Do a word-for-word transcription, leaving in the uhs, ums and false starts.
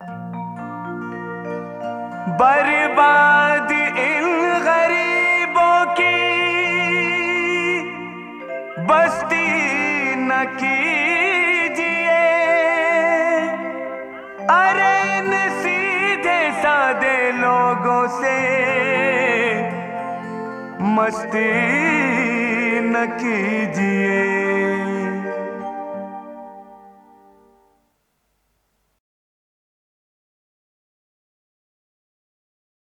बर्बाद इन गरीबों की बस्ती न कीजिए। अरे इन सीधे सादे लोगों से मस्ती न कीजिए।